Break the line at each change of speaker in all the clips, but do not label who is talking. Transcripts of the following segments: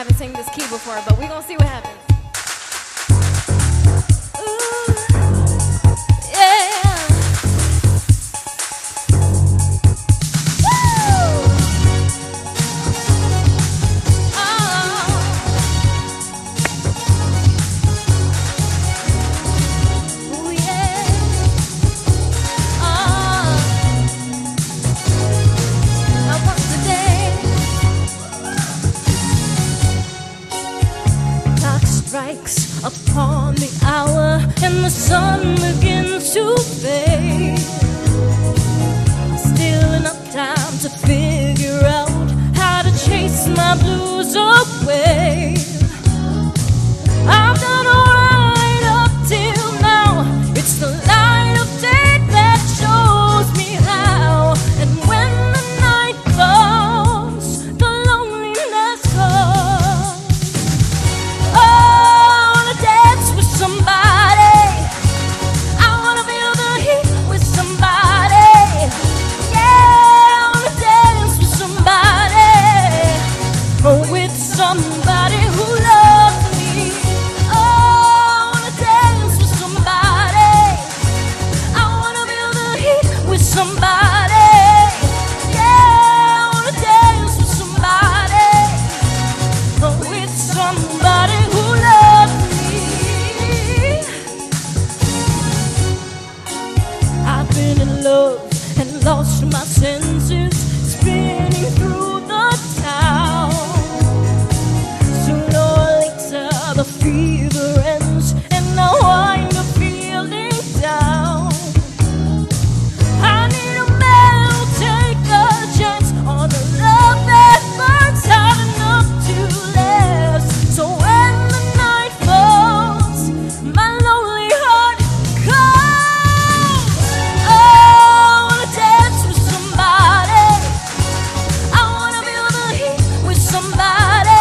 haven't seen this key before, but we're gonna see what happens.
Strikes upon the hour and the sun begins to fade. Still enough time to figure out how to chase my blues away. I've done alright up till now. It's the light of day that shows me how. And when the night falls, the loneliness comes. Somebody who loves me. Oh, I wanna dance with somebody. I wanna feel the heat with somebody. Yeah, I wanna dance with somebody. Oh, with somebody who loves me. I've been in love and lost my senses, spinning through the town. The fever ends and I wind up feeling down. I need a man who'll take a chance on a love that burns hot enough to last. So when the night falls, my lonely heart calls. Oh, I wanna dance with somebody. I wanna feel the heat with somebody.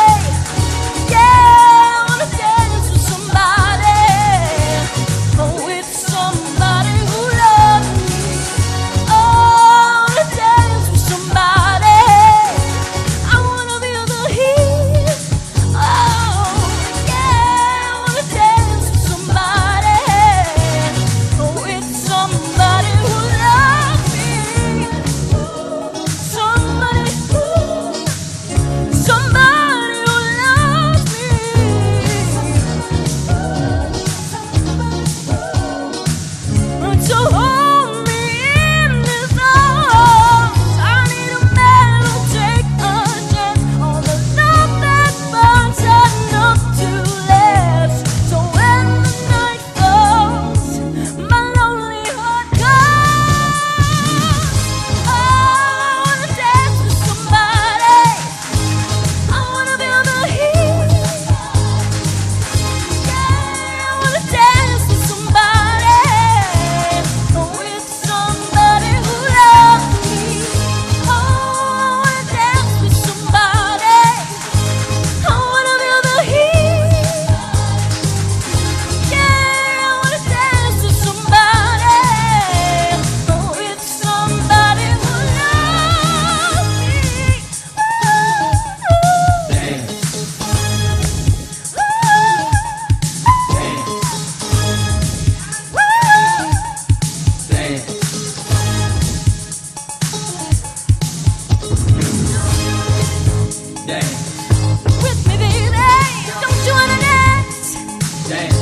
With me, baby, don't you wanna dance?
Dance.